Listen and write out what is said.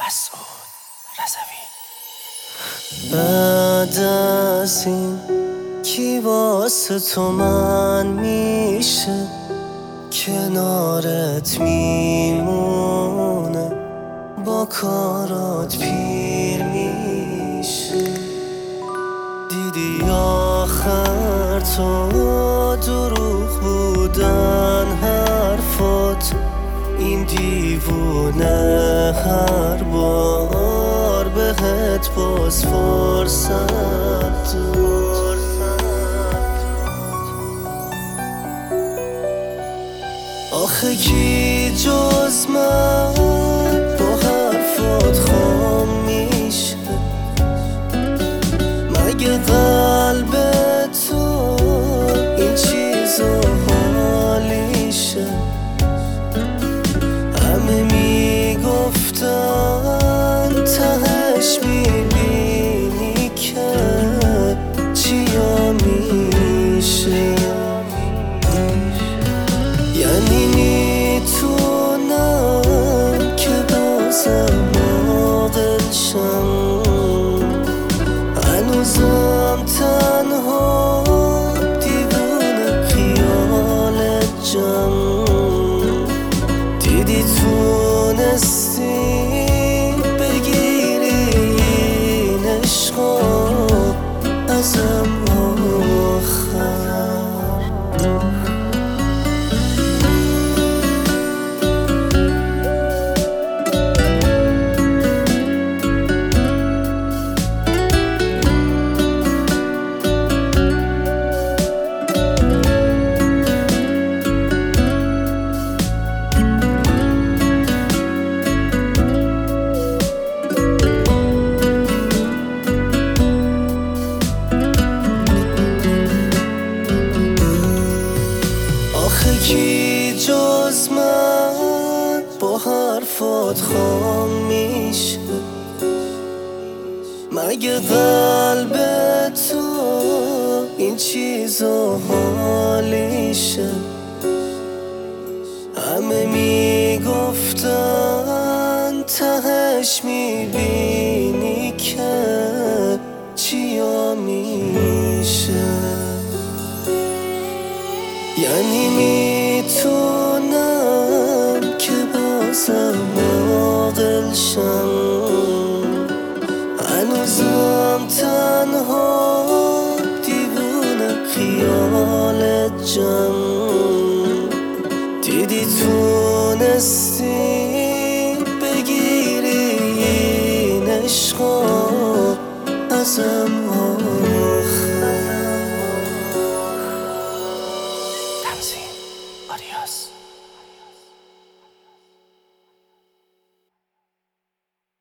مسعود رضوی. بعد از این کی واسه تو من میشه، کنارت میمونه، با کارات پیر میشه. دیدی آخر تو دروغ بودن حرفات، این دیوونه هر بار بهت باز فرصت داد. آخه کی جز من با حرفات خام میشه، مگه قلب تو این چیزا حالیشه؟ همه میگفتن تهش میبینی که چیا میشه. یعنی میتونم که بازم عاقل شم، هنوزم تنها دیوونه خیال جم. دیدی تونستی بگیری این عشقا ازم آخر. آخه کی جز من با حرفات خام میشه، مگه قلب تو این چیزا حالیشه؟ همه میگفتن تهش میبینی که چیا میشه. یعنی میتونم که بازم عاقل شم، هنوزم تنها دیوونه خیال جم. دیدی تونستی بگیری این عشقا ازم آخر. تنظیم آریاس.